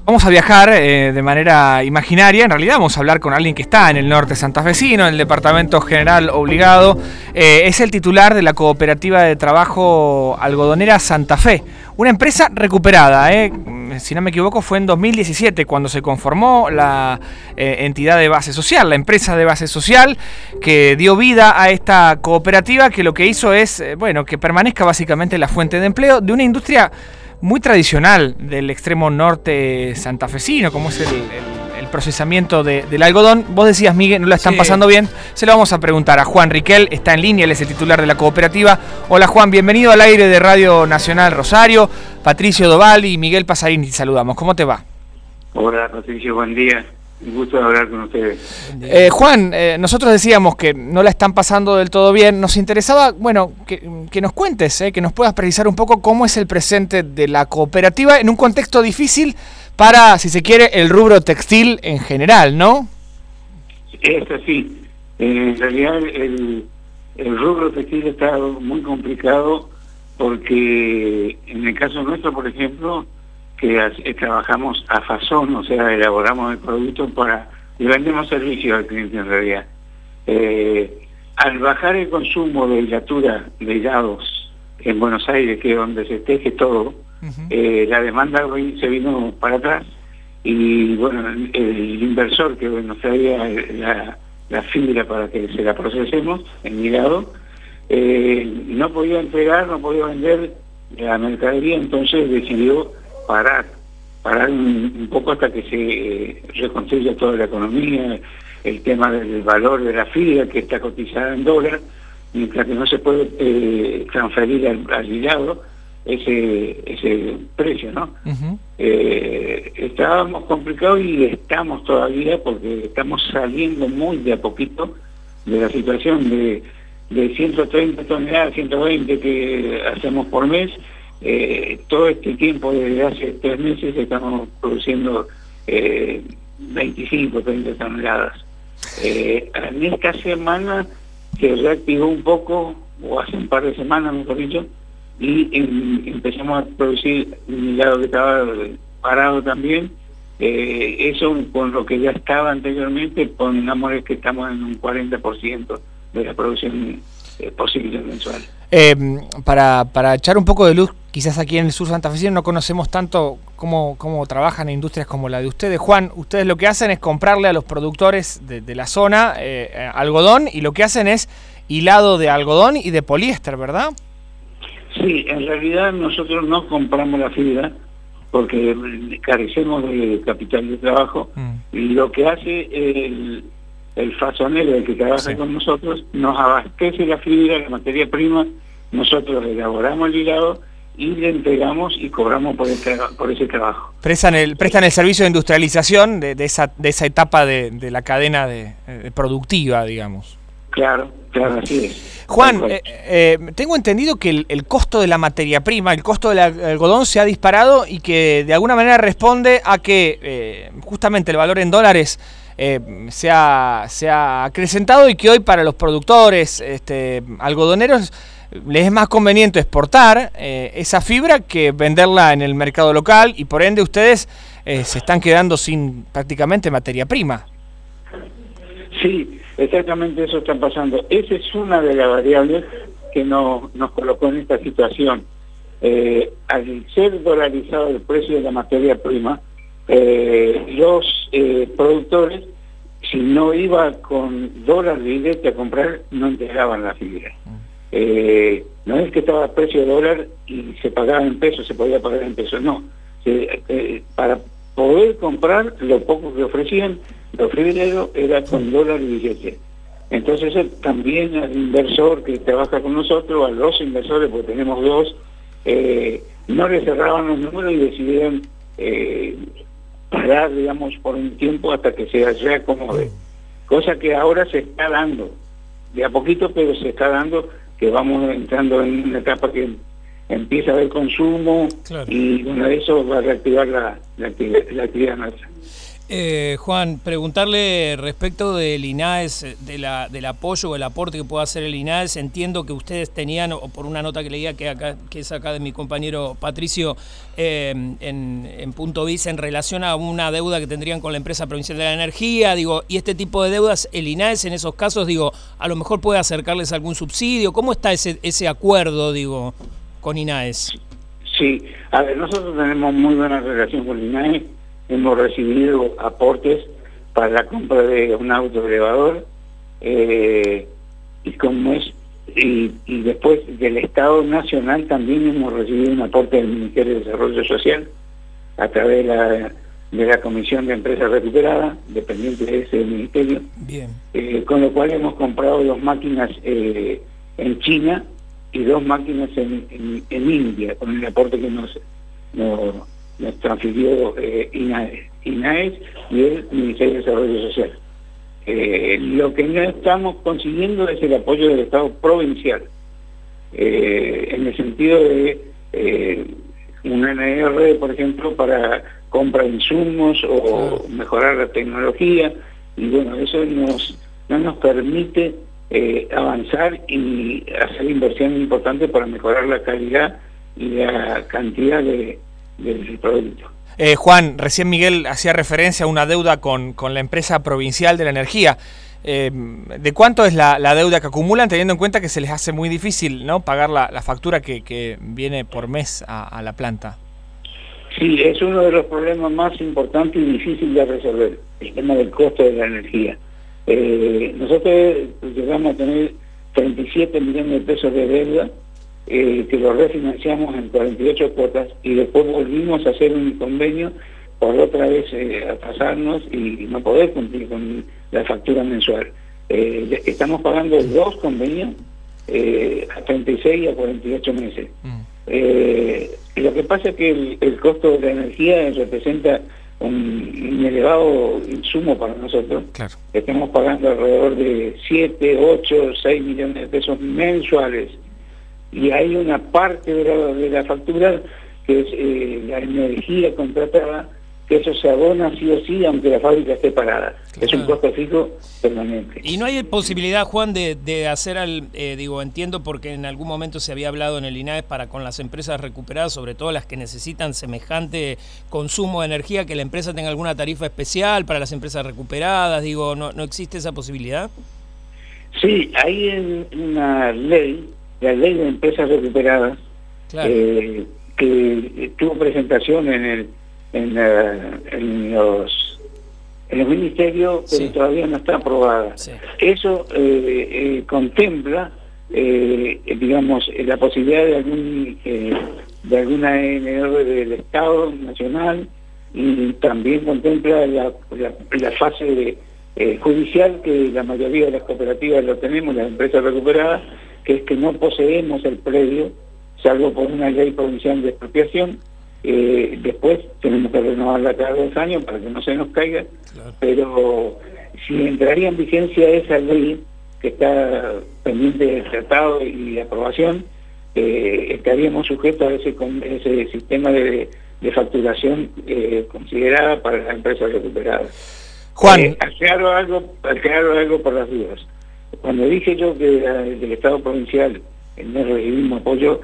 Vamos a viajar de manera imaginaria. En realidad vamos a hablar con alguien que está en el norte santafesino, en el departamento general obligado. Es el titular de la cooperativa de trabajo algodonera Santa Fe, una empresa recuperada. Si no me equivoco fue en 2017 cuando se conformó la entidad de base social, la empresa de base social que dio vida a esta cooperativa, que lo que hizo es que permanezca básicamente la fuente de empleo de una industria muy tradicional del extremo norte santafesino, como es el procesamiento del algodón. Vos decías, Miguel, no la están pasando bien. Se lo vamos a preguntar a Juan Riquel, está en línea, él es el titular de la cooperativa. Hola Juan, bienvenido al aire de Radio Nacional Rosario. Patricio Doval y Miguel Pasarini, saludamos. ¿Cómo te va? Hola Patricio, buen día. Un gusto de hablar con ustedes. Juan, nosotros decíamos que no la están pasando del todo bien. Nos interesaba, que nos cuentes, que nos puedas precisar un poco cómo es el presente de la cooperativa en un contexto difícil para, si se quiere, el rubro textil en general, ¿no? Es así. En realidad el rubro textil está muy complicado porque en el caso nuestro, por ejemplo, que trabajamos a fazón, o sea, elaboramos el producto y vendemos servicios al cliente en realidad. Al bajar el consumo de hilatura de hilados en Buenos Aires, que es donde se teje todo, la demanda se vino para atrás y el inversor que nos traía la fibra para que se la procesemos en hilado, no podía entregar, no podía vender la mercadería, entonces decidió parar un poco hasta que se reconstruya toda la economía, el tema del valor de la fibra que está cotizada en dólar, mientras que no se puede transferir al hilado ese precio, ¿no? Estábamos complicados y estamos todavía, porque estamos saliendo muy de a poquito de la situación de 130 toneladas, 120 que hacemos por mes. Todo este tiempo, desde hace 3 meses, estamos produciendo 25, 30 toneladas. En esta semana se reactivó un poco, o hace un par de semanas, mejor dicho, y empezamos a producir un hilado que estaba parado también. Eso con lo que ya estaba anteriormente, pongamos que estamos en un 40% de la producción posible mensual. Para echar un poco de luz, quizás aquí en el sur santafesino no conocemos tanto cómo trabajan industrias como la de ustedes. Juan, ustedes lo que hacen es comprarle a los productores de la zona algodón, y lo que hacen es hilado de algodón y de poliéster, ¿verdad? Sí, en realidad nosotros no compramos la fibra porque carecemos de capital de trabajo, y lo que hace el fazonero, el que trabaja con nosotros, nos abastece la fibra, la materia prima, nosotros elaboramos el hilado y le entregamos y cobramos por ese trabajo. Prestan el servicio de industrialización de esa etapa de la cadena productiva, digamos. Claro, así es. Juan, tengo entendido que el costo de la materia prima, el costo del algodón se ha disparado, y que de alguna manera responde a que justamente el valor en dólares se ha acrecentado, y que hoy para los productores algodoneros les es más conveniente exportar esa fibra que venderla en el mercado local, y por ende ustedes se están quedando sin prácticamente materia prima. Sí, exactamente eso está pasando. Esa es una de las variables que nos colocó en esta situación. Al ser dolarizado el precio de la materia prima, los productores, si no iba con dólar directo a comprar, no entregaban la fibra. No es que estaba a precio de dólar y se pagaba en pesos, se podía pagar en pesos, no. Para poder comprar lo poco que ofrecían, lo primero era con dólar y billete. Entonces también al inversor que trabaja con nosotros, a los inversores, porque tenemos dos, no le cerraban los números y decidieron parar, digamos, por un tiempo hasta que se reacomode. Cosa que ahora se está dando, de a poquito, pero se está dando, que vamos entrando en una etapa que empieza a haber consumo, claro, y eso va a reactivar la actividad nuestra. Juan, preguntarle respecto del INAES, del apoyo o el aporte que pueda hacer el INAES. Entiendo que ustedes tenían, o por una nota que leía que es acá de mi compañero Patricio, en Punto Bis, en relación a una deuda que tendrían con la empresa provincial de la energía, digo, y este tipo de deudas, el INAES en esos casos, digo, a lo mejor puede acercarles algún subsidio. ¿Cómo está ese acuerdo, digo, con INAES? Sí, a ver, nosotros tenemos muy buena relación con el INAES. Hemos recibido aportes para la compra de un auto elevador y después del Estado Nacional también hemos recibido un aporte del Ministerio de Desarrollo Social a través de la Comisión de Empresas Recuperadas, dependiente de ese ministerio. Bien. Con lo cual hemos comprado 2 máquinas en China y 2 máquinas en India, con el aporte que nos transfirió INAES y el Ministerio de Desarrollo Social. Lo que no estamos consiguiendo es el apoyo del Estado provincial, en el sentido de un NR, por ejemplo, para compra de insumos o mejorar la tecnología, y bueno, eso no nos permite avanzar y hacer inversiones importantes para mejorar la calidad y la cantidad del producto. Juan, recién Miguel hacía referencia a una deuda con la empresa provincial de la energía. ¿De cuánto es la deuda que acumulan, teniendo en cuenta que se les hace muy difícil, ¿no?, pagar la factura que viene por mes a la planta? Sí, es uno de los problemas más importantes y difíciles de resolver, el tema del costo de la energía. Nosotros llegamos a tener 37 millones de pesos de deuda, que lo refinanciamos en 48 cuotas y después volvimos a hacer un convenio por otra vez atrasarnos y no poder cumplir con la factura mensual. Estamos pagando 2 convenios a 36 y a 48 meses. Lo que pasa es que el costo de la energía representa un elevado insumo para nosotros. Claro. Estamos pagando alrededor de 7, 8, 6 millones de pesos mensuales. Y hay una parte de la factura que es la energía contratada, que eso se abona sí o sí, aunque la fábrica esté parada. Claro. Es un costo fijo permanente. ¿Y no hay posibilidad, Juan, de hacer entiendo porque en algún momento se había hablado en el INAES para con las empresas recuperadas, sobre todo las que necesitan semejante consumo de energía, que la empresa tenga alguna tarifa especial para las empresas recuperadas? ¿No existe esa posibilidad? Sí, hay una ley, la ley de empresas recuperadas, claro, que tuvo presentación en los ministerios, pero sí, todavía no está aprobada. Sí. Eso contempla, digamos, la posibilidad de alguna NR del Estado Nacional, y también contempla la fase judicial, que la mayoría de las cooperativas lo tenemos, las empresas recuperadas, que es que no poseemos el predio, salvo por una ley provincial de expropiación. Después tenemos que renovarla cada 2 años para que no se nos caiga. Claro. Pero si entraría en vigencia esa ley, que está pendiente de tratado y de aprobación, estaríamos sujetos a ese sistema de facturación considerada para las empresas recuperadas. Juan, aclaro algo por las dudas. Cuando dije yo que del Estado provincial no recibimos apoyo,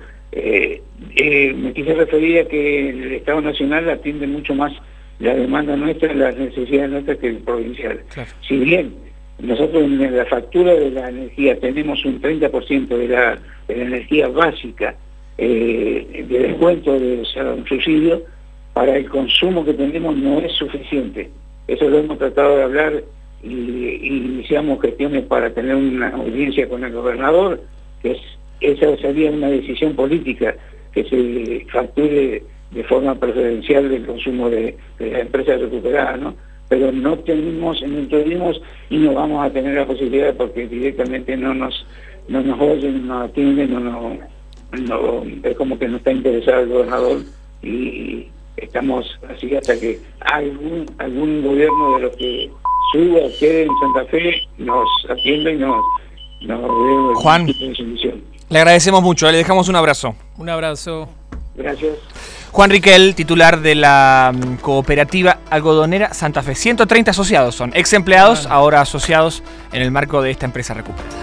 me quise referir a que el Estado Nacional atiende mucho más la demanda nuestra, las necesidades nuestras, que el provincial. Claro. Si bien nosotros en la factura de la energía tenemos un 30% de la energía básica de descuento, o sea, un subsidio, para el consumo que tenemos no es suficiente. Eso lo hemos tratado de hablar y iniciamos gestiones para tener una audiencia con el gobernador, que esa sería una decisión política, que se facture de forma preferencial del consumo de las empresas recuperadas, ¿no? Pero no tuvimos y no vamos a tener la posibilidad, porque directamente no nos oyen, no nos atienden, es como que no está interesado el gobernador, y estamos así hasta que algún gobierno de los que suba, quede en Santa Fe, nos atienda y nos dé Juan, tipo de solución. Le agradecemos mucho, le dejamos un abrazo. Un abrazo. Gracias. Juan Riquel, titular de la cooperativa algodonera Santa Fe. 130 asociados son, ex empleados, ahora asociados en el marco de esta empresa Recupera.